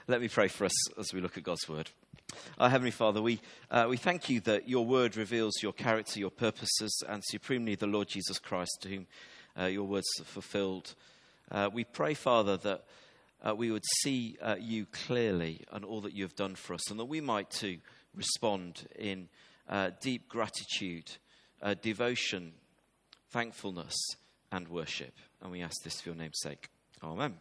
Let me pray for us as we look at God's word. Our Heavenly Father, we thank you that your word reveals your character, your purposes, and supremely the Lord Jesus Christ, to whom your words are fulfilled. We pray, Father, that we would see you clearly and all that you have done for us, and that we might too respond in deep gratitude, devotion, thankfulness, and worship. And we ask this for your name's sake. Amen.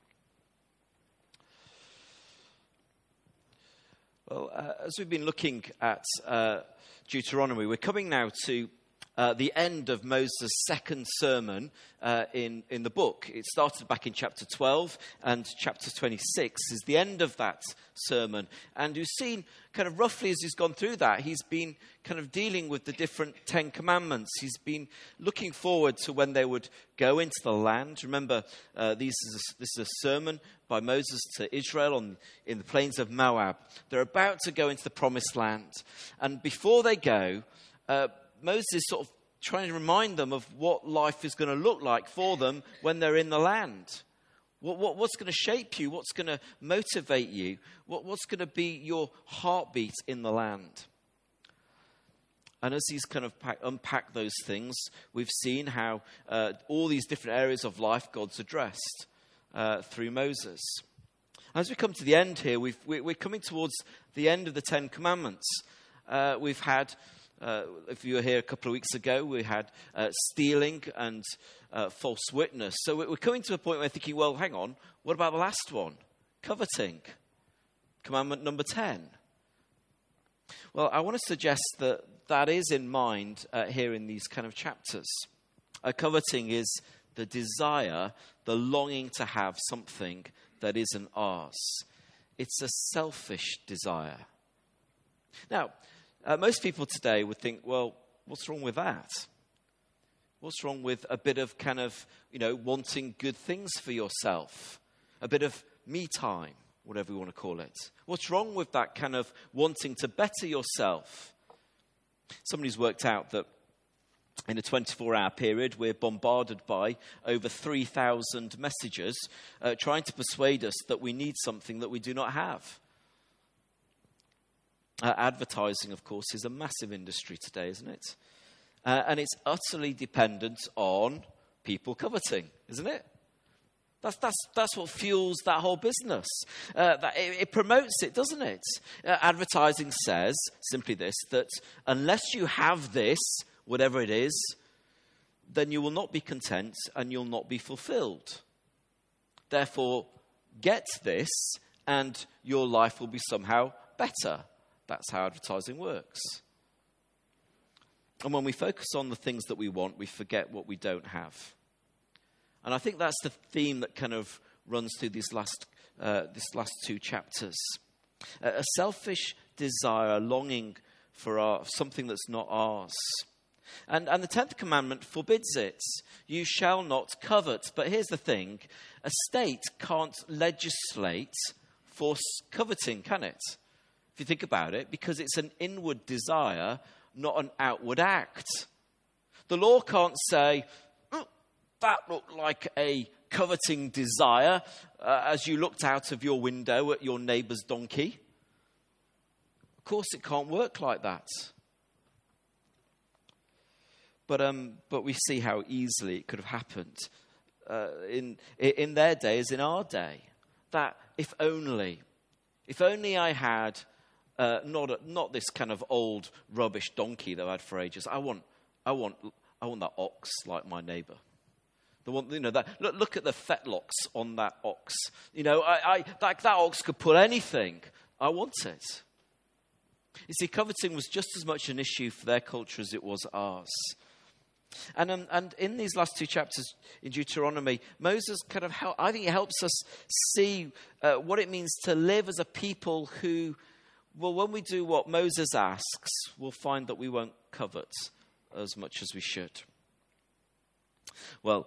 Well, as we've been looking at Deuteronomy, we're coming now to the end of Moses' second sermon in the book. It started back in chapter 12, and chapter 26 is the end of that sermon. And you've seen kind of roughly as he's gone through that, he's been kind of dealing with the different Ten Commandments. He's been looking forward to when they would go into the land. Remember, this is a sermon by Moses to Israel in the plains of Moab. They're about to go into the promised land. And before they go, Moses is sort of trying to remind them of what life is going to look like for them when they're in the land. What's going to shape you? What's going to motivate you? What's going to be your heartbeat in the land? And as he's kind of unpacked those things, we've seen how all these different areas of life God's addressed through Moses. As we come to the end here, we're coming towards the end of the Ten Commandments. We've had, if you were here a couple of weeks ago, we had stealing and false witness. So we're coming to a point where we're thinking, well, hang on, what about the last one? Coveting. Commandment number 10. Well, I want to suggest that is in mind here in these kind of chapters. Coveting is the desire, the longing to have something that isn't ours. It's a selfish desire. Now, most people today would think, well, what's wrong with that? What's wrong with a bit of kind of, wanting good things for yourself? A bit of me time, whatever you want to call it. What's wrong with that kind of wanting to better yourself? Somebody's worked out that in a 24-hour period, we're bombarded by over 3,000 messages trying to persuade us that we need something that we do not have. Advertising, of course, is a massive industry today, isn't it? And it's utterly dependent on people coveting, isn't it? That's what fuels that whole business. It promotes it, doesn't it? Advertising says simply this, that unless you have this, whatever it is, then you will not be content and you'll not be fulfilled. Therefore, get this and your life will be somehow better. That's how advertising works. And when we focus on the things that we want, we forget what we don't have. And I think that's the theme that kind of runs through this last two chapters. A selfish desire, a longing for something that's not ours. And the 10th commandment forbids it. You shall not covet. But here's the thing. A state can't legislate for coveting, can it? If you think about it, because it's an inward desire, not an outward act. The law can't say, that looked like a coveting desire as you looked out of your window at your neighbour's donkey. Of course, it can't work like that. But we see how easily it could have happened in their day as in our day. That if only I had not this kind of old rubbish donkey that I had for ages. I want that ox like my neighbour. The one, that look at the fetlocks on that ox. That ox could pull anything. I want it. You see, coveting was just as much an issue for their culture as it was ours. And in these last two chapters in Deuteronomy, Moses kind of I think it helps us see what it means to live as a people who, well, when we do what Moses asks, we'll find that we won't covet as much as we should. Well,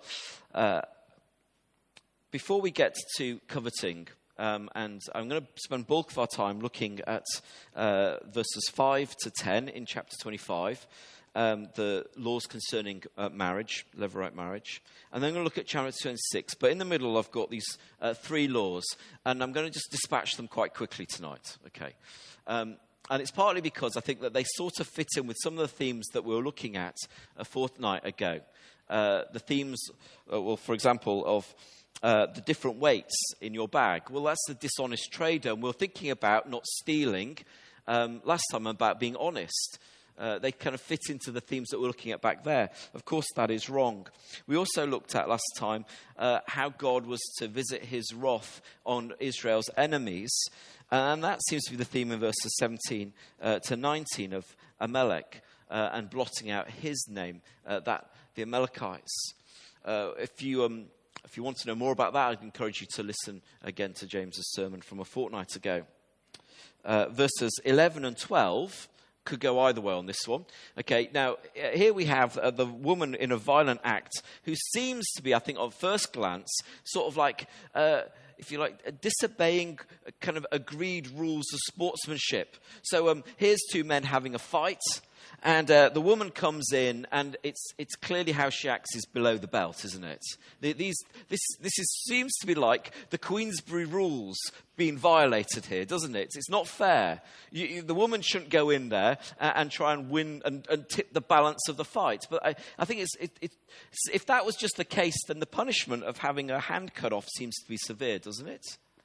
before we get to coveting, and I'm going to spend bulk of our time looking at verses 5 to 10 in chapter 25. the laws concerning marriage, Levirate marriage. And then I'm going to look at chapter 2 and 6. But in the middle, I've got these 3 laws. And I'm going to just dispatch them quite quickly tonight. Okay. And it's partly because I think that they sort of fit in with some of the themes that we were looking at a fortnight ago. The themes, for example, of the different weights in your bag. Well, that's the dishonest trader. And we're thinking about not stealing last time, about being honest. They kind of fit into the themes that we're looking at back there. Of course, that is wrong. We also looked at last time how God was to visit his wrath on Israel's enemies. And that seems to be the theme in verses 17 to 19 of Amalek and blotting out his name, the Amalekites. If you want to know more about that, I'd encourage you to listen again to James's sermon from a fortnight ago. Verses 11 and 12 could go either way on this one. Okay, now here we have the woman in a violent act who seems to be, I think, on first glance, sort of like, if you like, disobeying kind of agreed rules of sportsmanship. So here's 2 men having a fight. And the woman comes in, and it's clearly how she acts is below the belt, isn't it? This seems to be like the Queensberry rules being violated here, doesn't it? It's not fair. The woman shouldn't go in there and try and win and tip the balance of the fight. But I think if that was just the case, then the punishment of having her hand cut off seems to be severe, doesn't it?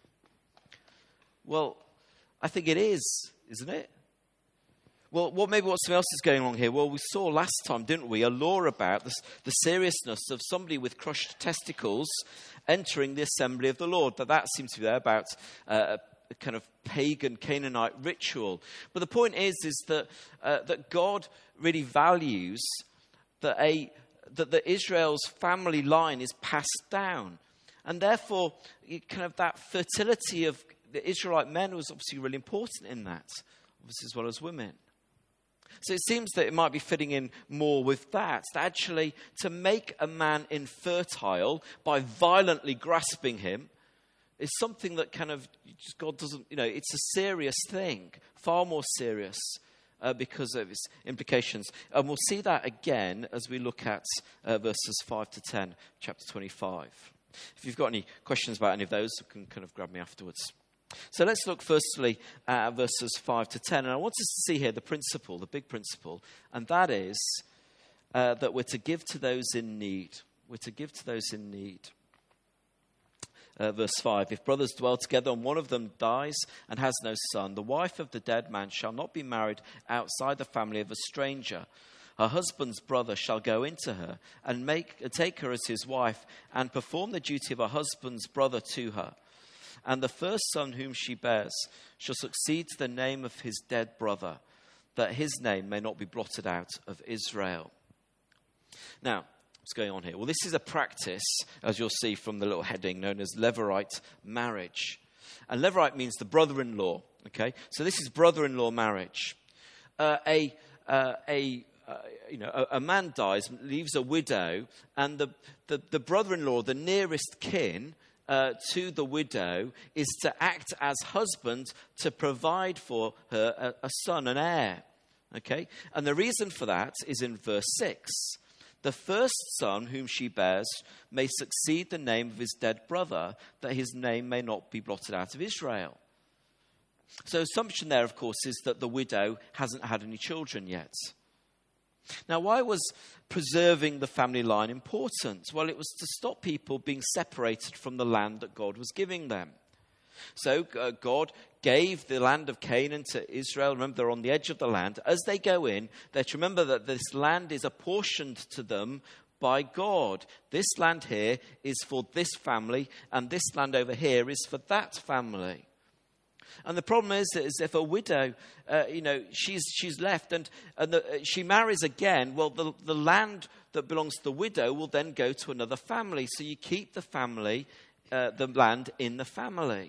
Well, I think it is, isn't it? Well, maybe something else is going on here. Well, we saw last time, didn't we, a law about the seriousness of somebody with crushed testicles entering the assembly of the Lord. That seems to be there about a kind of pagan Canaanite ritual. But the point is that God really values that the Israel's family line is passed down. And therefore, kind of that fertility of the Israelite men was obviously really important in that, obviously as well as women. So it seems that it might be fitting in more with that actually to make a man infertile by violently grasping him is something that kind of, God doesn't, it's a serious thing, far more serious because of its implications. And we'll see that again as we look at verses 5 to 10, chapter 25. If you've got any questions about any of those, you can kind of grab me afterwards. So let's look firstly at verses 5 to 10. And I want us to see here the principle, the big principle, and that is that we're to give to those in need. We're to give to those in need. Verse 5, if brothers dwell together and one of them dies and has no son, the wife of the dead man shall not be married outside the family of a stranger. Her husband's brother shall go into her and take her as his wife and perform the duty of her husband's brother to her. And the first son whom she bears shall succeed to the name of his dead brother, that his name may not be blotted out of Israel. Now, what's going on here? Well, this is a practice, as you'll see from the little heading, known as Levirate marriage. And Levirate means the brother-in-law, okay? So this is brother-in-law marriage. A man dies, leaves a widow, and the brother-in-law, the nearest kin, to the widow is to act as husband to provide for her a son, an heir. Okay? And the reason for that is in verse 6. The first son whom she bears may succeed the name of his dead brother, that his name may not be blotted out of Israel. So assumption there, of course, is that the widow hasn't had any children yet. Now, why was preserving the family line important? Well, it was to stop people being separated from the land that God was giving them. So God gave the land of Canaan to Israel. Remember, they're on the edge of the land. As they go in, they're to remember that this land is apportioned to them by God. This land here is for this family, and this land over here is for that family. And the problem is if a widow, she's left and she marries again, well, the land that belongs to the widow will then go to another family. So you keep the family, the land in the family.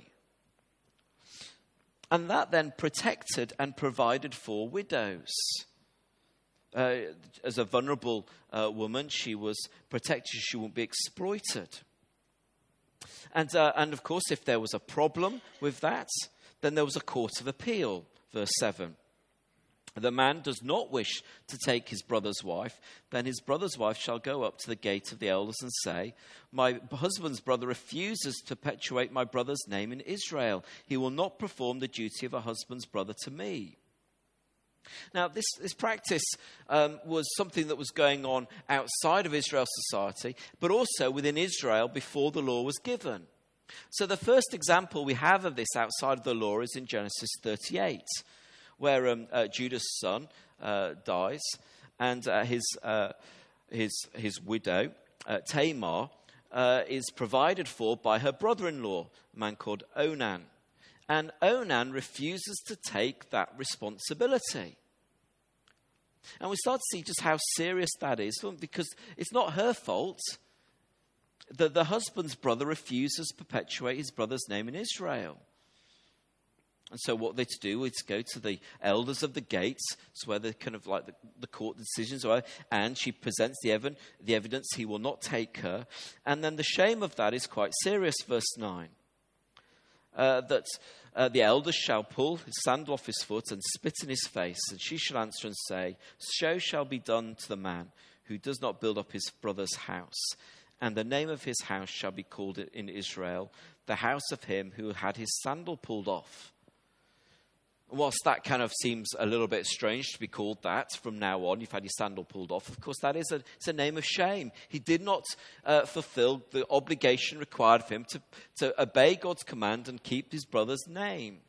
And that then protected and provided for widows. As a vulnerable woman, she was protected. She wouldn't be exploited. And of course, if there was a problem with that, then there was a court of appeal, verse 7. the man does not wish to take his brother's wife, then his brother's wife shall go up to the gate of the elders and say, my husband's brother refuses to perpetuate my brother's name in Israel. He will not perform the duty of a husband's brother to me. Now, this practice was something that was going on outside of Israel's society, but also within Israel before the law was given. So the first example we have of this outside of the law is in Genesis 38. Where Judah's son dies, and his widow, Tamar, is provided for by her brother-in-law, a man called Onan. And Onan refuses to take that responsibility. And we start to see just how serious that is, because it's not her fault that the husband's brother refuses to perpetuate his brother's name in Israel. And so what they're to do is go to the elders of the gates, it's where the kind of like the court decisions are, and she presents the evidence he will not take her. And then the shame of that is quite serious, verse 9. That the elders shall pull his sandal off his foot and spit in his face, and she shall answer and say, so shall be done to the man who does not build up his brother's house. And the name of his house shall be called in Israel, the house of him who had his sandal pulled off. Whilst that kind of seems a little bit strange to be called that from now on, you've had your sandal pulled off, of course that is it's a name of shame. He did not fulfill the obligation required of him to obey God's command and keep his brother's name.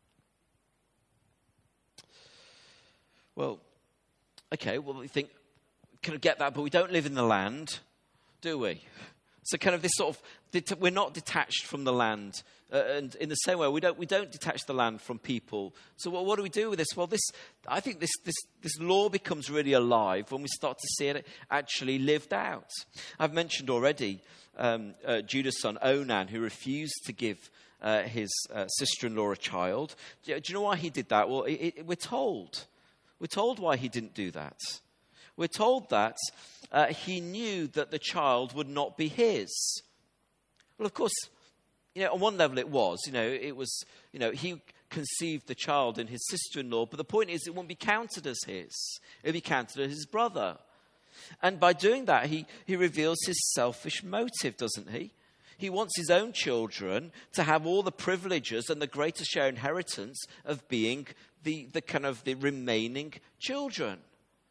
Well, okay, we think, kind of get that, but we don't live in the land, do we? So kind of this sort of, we're not detached from the land. And in the same way, we don't detach the land from people. So what do we do with this? Well, I think this law becomes really alive when we start to see it actually lived out. I've mentioned already Judah's son Onan, who refused to give his sister-in-law a child. Do you know why he did that? Well, we're told why he didn't do that. We're told that he knew that the child would not be his. Well, of course, on one level it was. He conceived the child in his sister-in-law, but the point is it won't be counted as his. It'll be counted as his brother. And by doing that, he reveals his selfish motive, doesn't he? He wants his own children to have all the privileges and the greater share inheritance of being the kind of the remaining children.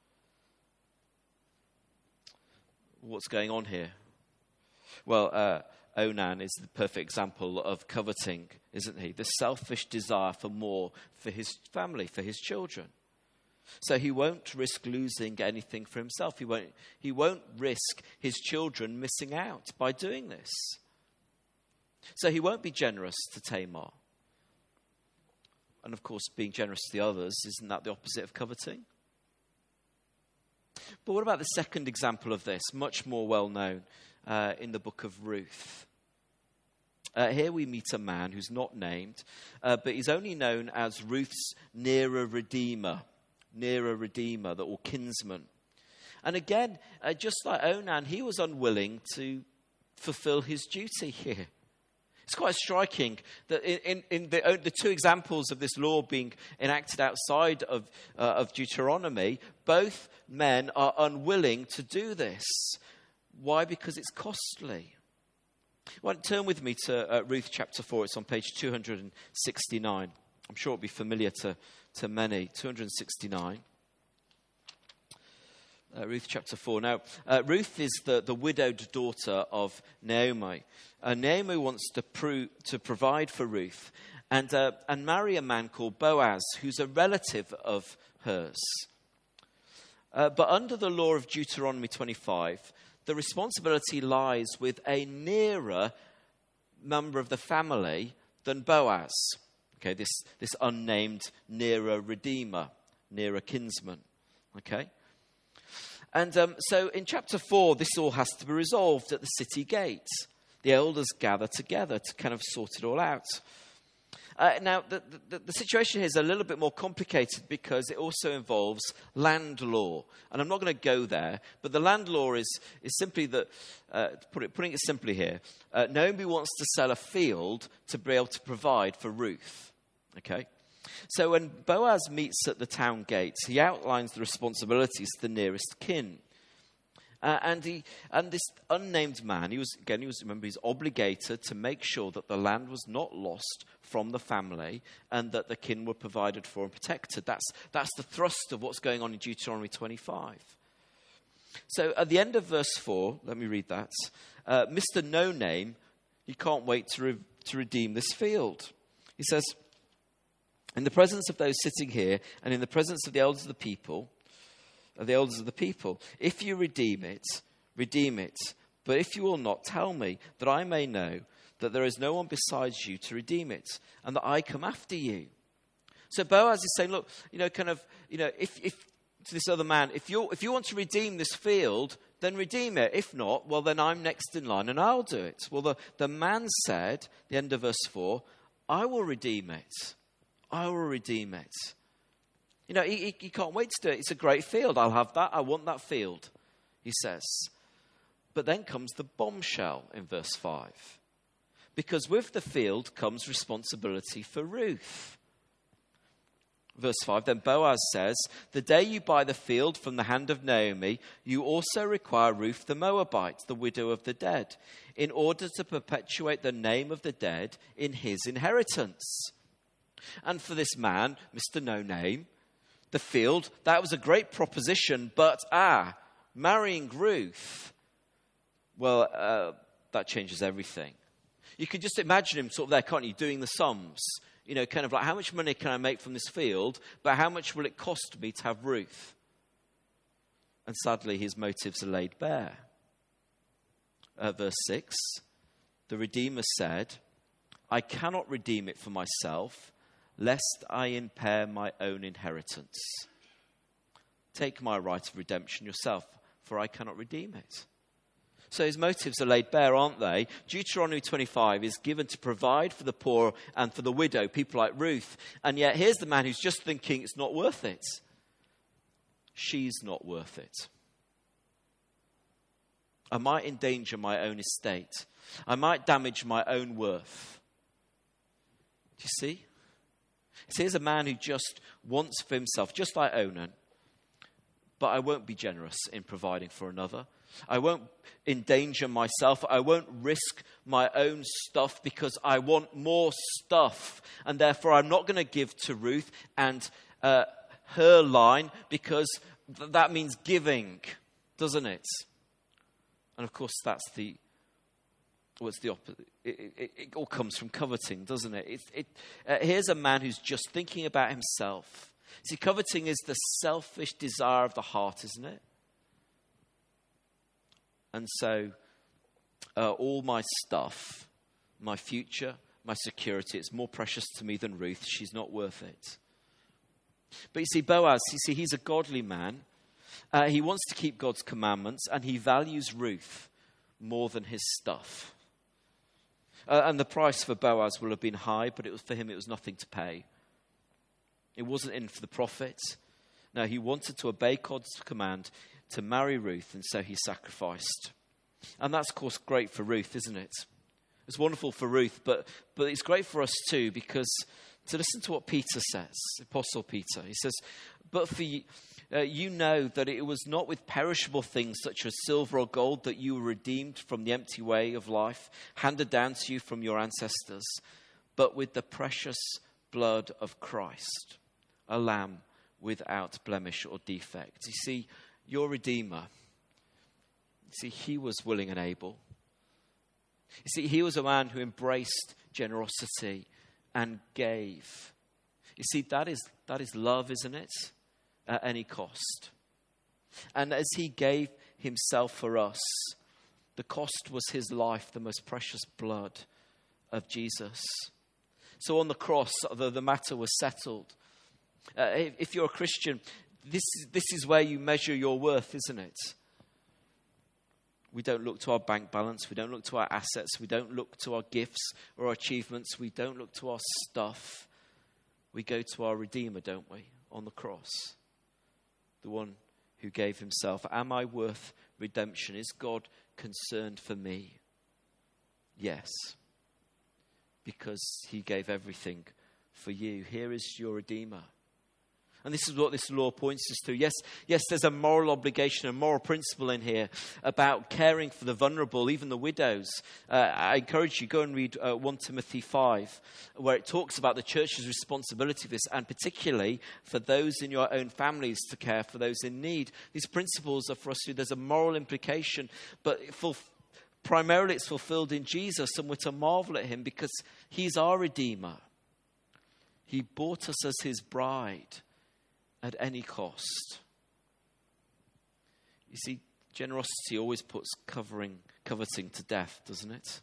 What's going on here? Well, Onan is the perfect example of coveting, isn't he? The selfish desire for more for his family, for his children. So he won't risk losing anything for himself. He won't risk his children missing out by doing this. So he won't be generous to Tamar. And of course, being generous to the others, isn't that the opposite of coveting? But what about the second example of this, much more well known in the book of Ruth? Here we meet a man who's not named, but he's only known as Ruth's nearer redeemer, or kinsman. And again, just like Onan, he was unwilling to fulfill his duty here. It's quite striking that in the two examples of this law being enacted outside of Deuteronomy, both men are unwilling to do this. Why? Because it's costly. Well, turn with me to Ruth chapter 4. It's on page 269. I'm sure it'll be familiar to many. 269. Ruth chapter 4. Now, Ruth is the widowed daughter of Naomi. Naomi wants to provide for Ruth and marry a man called Boaz, who's a relative of hers. But under the law of Deuteronomy 25, the responsibility lies with a nearer member of the family than Boaz. Okay, this unnamed nearer redeemer, nearer kinsman. Okay. And so in chapter 4, this all has to be resolved at the city gate. The elders gather together to kind of sort it all out. Now, the situation here is a little bit more complicated because it also involves land law. And I'm not going to go there, but the land law is simply that, putting it simply here, Naomi wants to sell a field to be able to provide for Ruth. Okay? So when Boaz meets at the town gates, he outlines the responsibilities to the nearest kin. And this unnamed man, he was obligated to make sure that the land was not lost from the family and that the kin were provided for and protected. That's the thrust of what's going on in Deuteronomy 25. So at the end of verse 4, let me read that. Mr. No Name, he can't wait to redeem this field. He says, in the presence of those sitting here and in the presence of the elders of the people, if you redeem it, redeem it. But if you will not, tell me, that I may know that there is no one besides you to redeem it, and that I come after you. So Boaz is saying, look, if to this other man, if you want to redeem this field, then redeem it. If not, well, then I'm next in line and I'll do it. Well, the man said, the end of verse 4, I will redeem it. I will redeem it. He can't wait to do it. It's a great field. I'll have that. I want that field, he says. But then comes the bombshell in verse 5. Because with the field comes responsibility for Ruth. Verse 5, then Boaz says, the day you buy the field from the hand of Naomi, you also require Ruth the Moabite, the widow of the dead, in order to perpetuate the name of the dead in his inheritance. And for this man, Mr. No Name, the field, that was a great proposition, but marrying Ruth, well, that changes everything. You can just imagine him sort of there, can't you, doing the sums. Kind of like, how much money can I make from this field, but how much will it cost me to have Ruth? And sadly, his motives are laid bare. Verse 6, the Redeemer said, I cannot redeem it for myself, lest I impair my own inheritance. Take my right of redemption yourself, for I cannot redeem it. So his motives are laid bare, aren't they? Deuteronomy 25 is given to provide for the poor and for the widow, people like Ruth. And yet here's the man who's just thinking it's not worth it. She's not worth it. I might endanger my own estate. I might damage my own worth. Do you see? So here's a man who just wants for himself, just like Onan. But I won't be generous in providing for another. I won't endanger myself. I won't risk my own stuff because I want more stuff. And therefore, I'm not going to give to Ruth and her line because that means giving, doesn't it? And of course, what's the opposite? It all comes from coveting, doesn't it? Here's a man who's just thinking about himself. See, coveting is the selfish desire of the heart, isn't it? And so all my stuff, my future, my security, it's more precious to me than Ruth. She's not worth it. But you see, Boaz, he's a godly man. He wants to keep God's commandments, and he values Ruth more than his stuff. And the price for Boaz will have been high, but for him it was nothing to pay. It wasn't in for the profit. No, he wanted to obey God's command to marry Ruth, and so he sacrificed. And that's, of course, great for Ruth, isn't it? It's wonderful for Ruth, but it's great for us too, because to listen to what Peter says, Apostle Peter, he says, but for you know that it was not with perishable things such as silver or gold that you were redeemed from the empty way of life handed down to you from your ancestors, but with the precious blood of Christ, a lamb without blemish or defect. You see, your Redeemer, he was willing and able. You see, he was a man who embraced generosity and gave. You see, that is love, isn't it? At any cost. And as he gave himself for us, the cost was his life, the most precious blood of Jesus. So on the cross, the matter was settled. If you're a Christian, this is where you measure your worth, isn't it? We don't look to our bank balance. We don't look to our assets. We don't look to our gifts or our achievements. We don't look to our stuff. We go to our Redeemer, don't we, on the cross? The one who gave himself. Am I worth redemption? Is God concerned for me? Yes. Because he gave everything for you. Here is your Redeemer. And this is what this law points us to. Yes, there's a moral obligation, a moral principle in here about caring for the vulnerable, even the widows. I encourage you, go and read 1 Timothy 5, where it talks about the church's responsibility for this, and particularly for those in your own families to care for those in need. These principles are for us. There's a moral implication, but primarily it's fulfilled in Jesus, and we're to marvel at him because he's our Redeemer. He bought us as his bride at any cost. You see, generosity always puts coveting to death, doesn't it?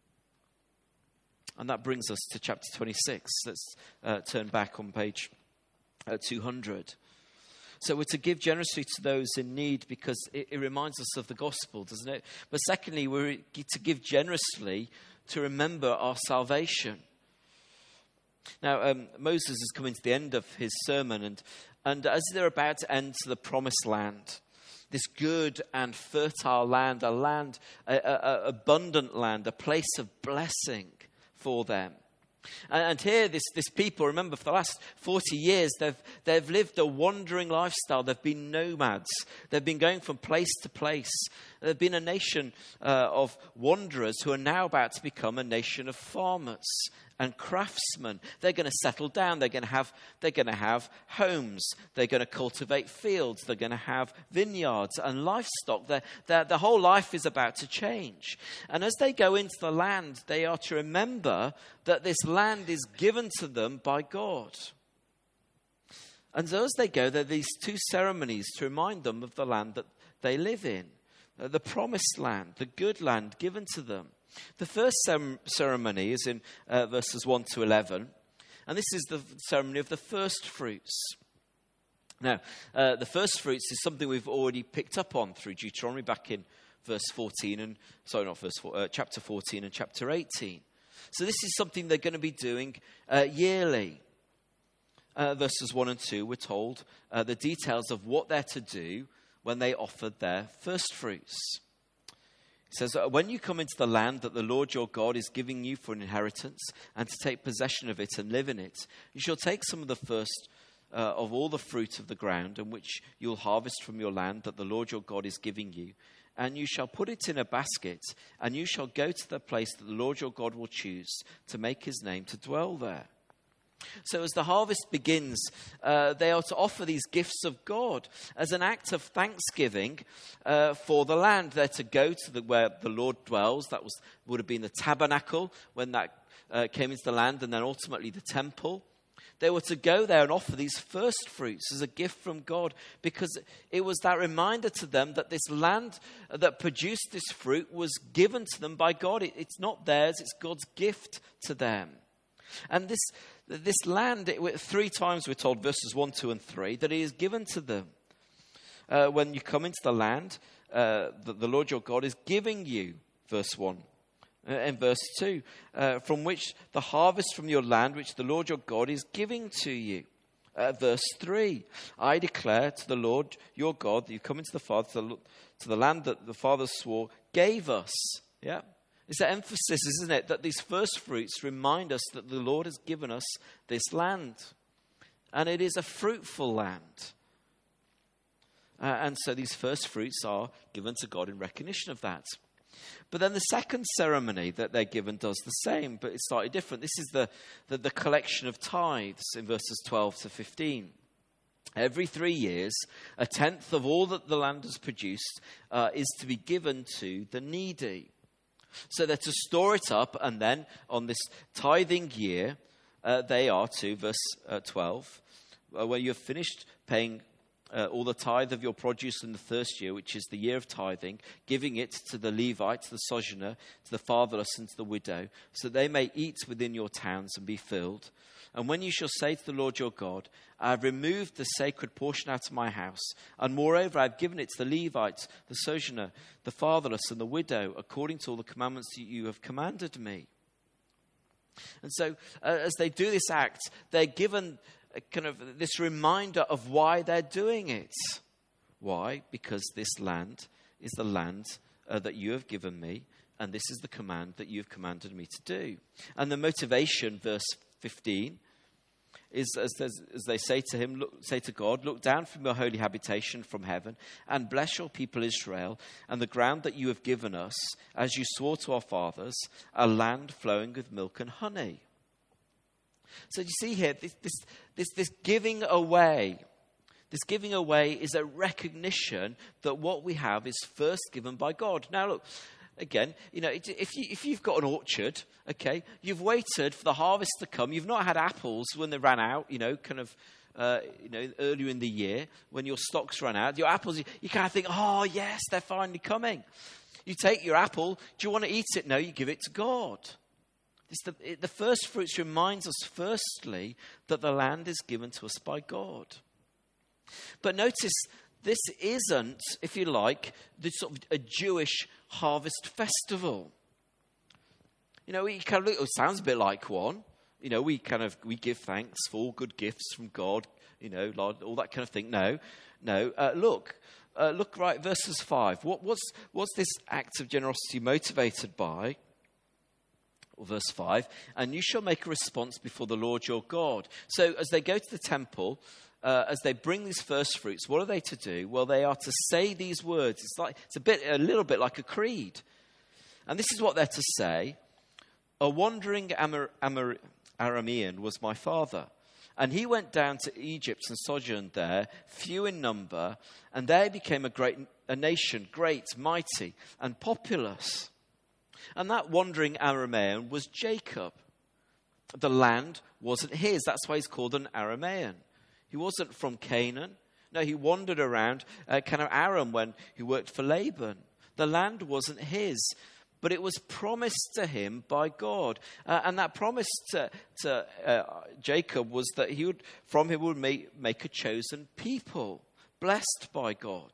And that brings us to chapter 26. Let's turn back on page 200. So we're to give generously to those in need because it reminds us of the gospel, doesn't it? But secondly, we're to give generously to remember our salvation. Now, Moses is coming to the end of his sermon, and as they're about to enter the promised land, this good and fertile land, a abundant land, a place of blessing for them. And here, this people, remember, for the last 40 years, they've lived a wandering lifestyle. They've been nomads. They've been going from place to place. They've been a nation of wanderers who are now about to become a nation of farmers and craftsmen. They're going to settle down. They're going to have homes. They're going to cultivate fields. They're going to have vineyards and livestock. Their whole life is about to change. And as they go into the land, they are to remember that this land is given to them by God. And so as they go, there are these two ceremonies to remind them of the land that they live in. The promised land, the good land given to them. The first ceremony is in verses 1 to 11. And this is the ceremony of the first fruits. Now, the first fruits is something we've already picked up on through Deuteronomy back in chapter 14 and chapter 18. So this is something they're going to be doing yearly. Verses 1 and 2, we're told the details of what they're to do when they offered their first fruits. It says, when you come into the land that the Lord your God is giving you for an inheritance and to take possession of it and live in it, you shall take some of the first of all the fruit of the ground, and which you'll harvest from your land that the Lord your God is giving you, and you shall put it in a basket, and you shall go to the place that the Lord your God will choose to make his name to dwell there. So as the harvest begins, they are to offer these gifts of God as an act of thanksgiving for the land. They're to go to where the Lord dwells. That would have been the tabernacle when that came into the land, and then ultimately the temple. They were to go there and offer these first fruits as a gift from God, because it was that reminder to them that this land that produced this fruit was given to them by God. It's not theirs, it's God's gift to them. And this land, 3 times we're told, verses 1, 2, and 3, that he is given to them. When you come into the land, that the Lord your God is giving you, verse 1. And verse 2, from which the harvest from your land, which the Lord your God is giving to you. Verse 3, I declare to the Lord your God that you come into to the land that the fathers swore gave us. Yeah. It's the emphasis, isn't it, that these first fruits remind us that the Lord has given us this land. And it is a fruitful land. And so these first fruits are given to God in recognition of that. But then the second ceremony that they're given does the same, but it's slightly different. This is the collection of tithes in verses 12 to 15. Every 3 years, 1/10 of all that the land has produced is to be given to the needy. So they're to store it up, and then on this tithing year, they are to, verse 12, when you have finished paying all the tithe of your produce in the first year, which is the year of tithing, giving it to the Levite, to the sojourner, to the fatherless, and to the widow, so they may eat within your towns and be filled. And when you shall say to the Lord your God, I have removed the sacred portion out of my house, and moreover I have given it to the Levite, the sojourner, the fatherless, and the widow, according to all the commandments that you have commanded me. And so as they do this act, they're given kind of this reminder of why they're doing it. Why? Because this land is the land that you have given me, and this is the command that you have commanded me to do. And the motivation, verse 15, is as they say to him, say to God, look down from your holy habitation from heaven and bless your people Israel and the ground that you have given us, as you swore to our fathers, a land flowing with milk and honey. So you see here, this giving away. This giving away is a recognition that what we have is first given by God. Now look, again, if you've got an orchard, okay, you've waited for the harvest to come. You've not had apples when they ran out, earlier in the year when your stocks ran out. Your apples, you kind of think, oh yes, they're finally coming. You take your apple. Do you want to eat it? No, you give it to God. The first fruits reminds us, firstly, that the land is given to us by God. But notice, this isn't, if you like, this sort of a Jewish harvest festival. We kind of look, it sounds a bit like one. We give thanks for all good gifts from God. All that kind of thing. No. Look right, verses 5. What's this act of generosity motivated by? Verse 5, and you shall make a response before the Lord your God. So as they go to the temple, as they bring these first fruits, what are they to do? Well, they are to say these words. It's a little bit like a creed. And this is what they're to say. A wandering Aramean was my father, and he went down to Egypt and sojourned there, few in number, and there became a nation, great, mighty, and populous. And that wandering Aramean was Jacob. The land wasn't his. That's why he's called an Aramean. He wasn't from Canaan. No, he wandered around kind of Aram when he worked for Laban. The land wasn't his, but it was promised to him by God. And that promise to Jacob was that from him would make a chosen people, blessed by God.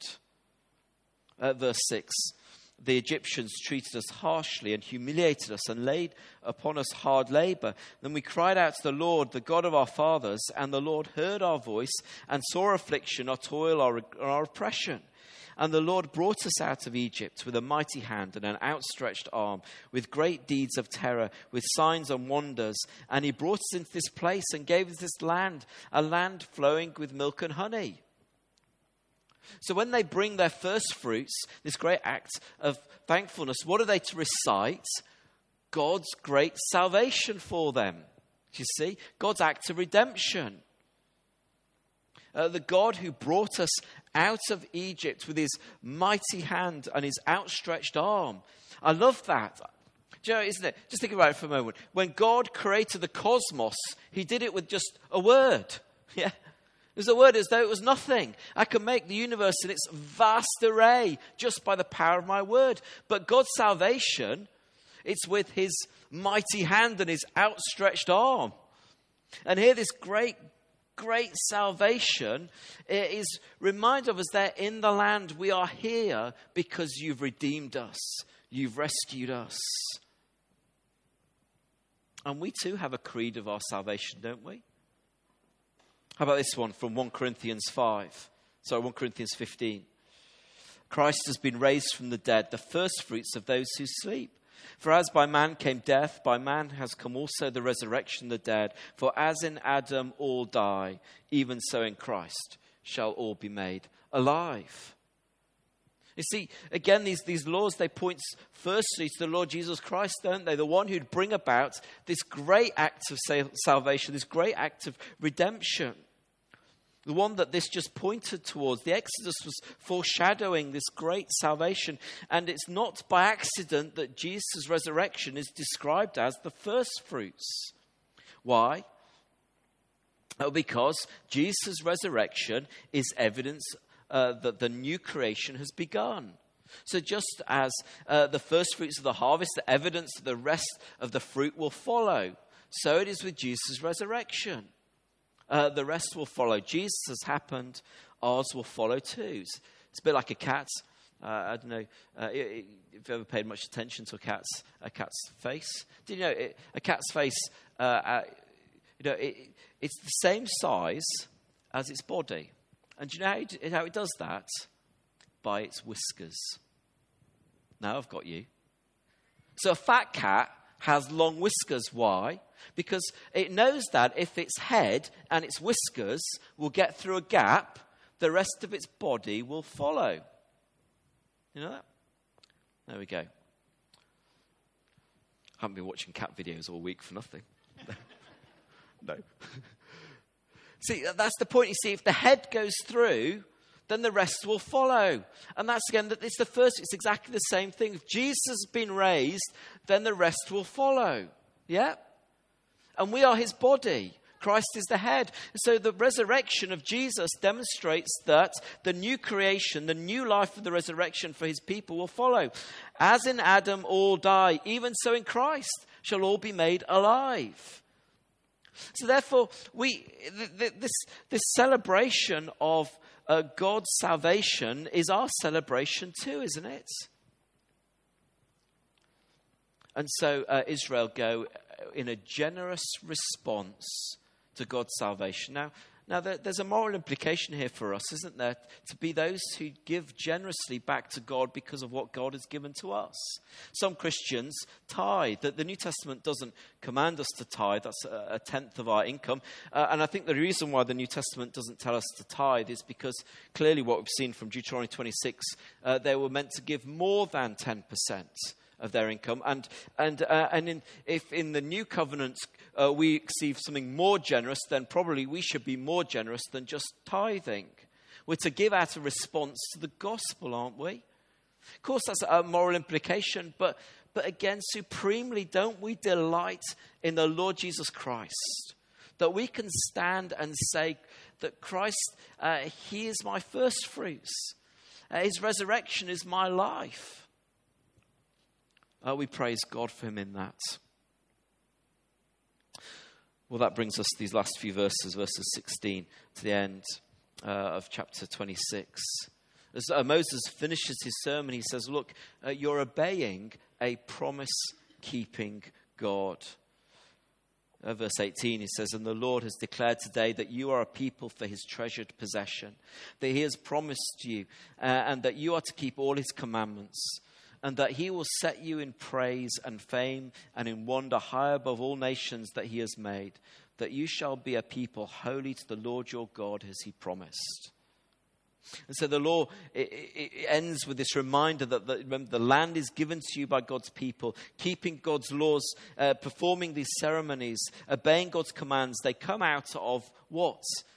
Verse 6. The Egyptians treated us harshly and humiliated us and laid upon us hard labor. Then we cried out to the Lord, the God of our fathers, and the Lord heard our voice and saw our affliction, our toil, our oppression. And the Lord brought us out of Egypt with a mighty hand and an outstretched arm, with great deeds of terror, with signs and wonders. And he brought us into this place and gave us this land, a land flowing with milk and honey. So when they bring their first fruits, this great act of thankfulness, what are they to recite? God's great salvation for them. Do you see? God's act of redemption. The God who brought us out of Egypt with his mighty hand and his outstretched arm. I love that. Do you know, isn't it? Just think about it for a moment. When God created the cosmos, he did it with just a word. Yeah. It was a word as though it was nothing. I can make the universe in its vast array just by the power of my word. But God's salvation, it's with his mighty hand and his outstretched arm. And here this great salvation is reminded of us that in the land we are here because you've redeemed us. You've rescued us. And we too have a creed of our salvation, don't we? How about this one from 1 Corinthians 15. Christ has been raised from the dead, the first fruits of those who sleep. For as by man came death, by man has come also the resurrection of the dead. For as in Adam all die, even so in Christ shall all be made alive. You see, again, these laws, they point firstly to the Lord Jesus Christ, don't they? The one who'd bring about this great act of salvation, this great act of redemption. The one that this just pointed towards. The Exodus was foreshadowing this great salvation. And it's not by accident that Jesus' resurrection is described as the first fruits. Why? Oh, because Jesus' resurrection is evidence that the new creation has begun. So just as the first fruits of the harvest, the evidence that the rest of the fruit will follow, so it is with Jesus' resurrection. The rest will follow. Jesus has happened, ours will follow too. It's a bit like a cat. I don't know if you've ever paid much attention to a cat's face. Did you know a cat's face? It's the same size as its body. And do you know how it does that? By its whiskers. Now I've got you. So a fat cat has long whiskers. Why? Because it knows that if its head and its whiskers will get through a gap, the rest of its body will follow. You know that? There we go. I haven't been watching cat videos all week for nothing. No. See, that's the point. You see, if the head goes through, then the rest will follow. And that's, again, it's the first, it's exactly the same thing. If Jesus has been raised, then the rest will follow. Yeah? And we are his body. Christ is the head. So the resurrection of Jesus demonstrates that the new creation, the new life of the resurrection for his people will follow. As in Adam all die, even so in Christ shall all be made alive. So therefore, this celebration of God's salvation is our celebration too, isn't it? And so Israel go in a generous response to God's salvation. Now there's a moral implication here for us, isn't there? To be those who give generously back to God because of what God has given to us. Some Christians tithe. The New Testament doesn't command us to tithe. That's a tenth of our income. And I think the reason why the New Testament doesn't tell us to tithe is because clearly what we've seen from Deuteronomy 26, they were meant to give more than 10% of their income, if in the new covenant we receive something more generous, then probably we should be more generous than just tithing. We're to give out a response to the gospel, aren't we? Of course, that's a moral implication, but again, supremely, don't we delight in the Lord Jesus Christ? That we can stand and say that Christ, he is my first fruits. His resurrection is my life. We praise God for him in that. Well, that brings us to these last few verses 16 to the end of chapter 26. As Moses finishes his sermon, he says, look, you're obeying a promise-keeping God. Verse 18, he says, and the Lord has declared today that you are a people for his treasured possession, that he has promised you, and that you are to keep all his commandments, and that he will set you in praise and fame and in wonder high above all nations that he has made, that you shall be a people holy to the Lord your God as he promised. And so the law it ends with this reminder that the land is given to you by God's people, keeping God's laws, performing these ceremonies, obeying God's commands. They come out of what?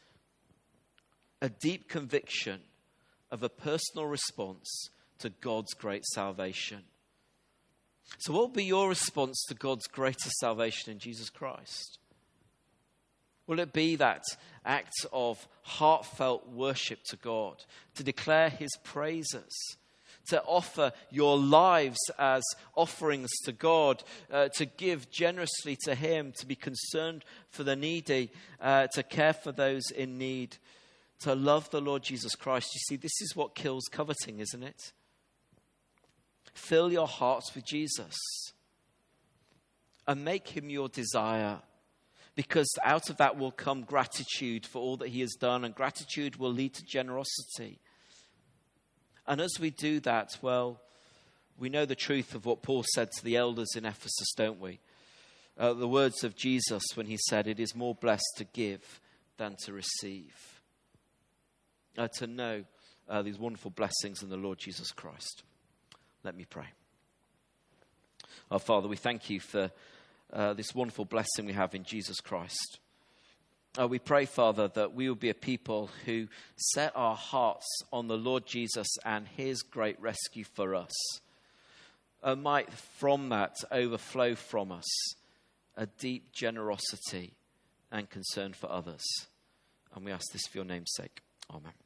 A deep conviction of a personal response to God's great salvation. So what will be your response to God's greatest salvation in Jesus Christ? Will it be that act of heartfelt worship to God, to declare his praises, to offer your lives as offerings to God, to give generously to him, to be concerned for the needy, to care for those in need, to love the Lord Jesus Christ? You see, this is what kills coveting, isn't it? Fill your hearts with Jesus and make him your desire, because out of that will come gratitude for all that he has done, and gratitude will lead to generosity. And as we do that, well, we know the truth of what Paul said to the elders in Ephesus, don't we? The words of Jesus when he said, it is more blessed to give than to receive. To know these wonderful blessings in the Lord Jesus Christ. Let me pray. Our Father, we thank you for this wonderful blessing we have in Jesus Christ. We pray, Father, that we will be a people who set our hearts on the Lord Jesus and his great rescue for us. Might from that overflow from us a deep generosity and concern for others. And we ask this for your name's sake. Amen.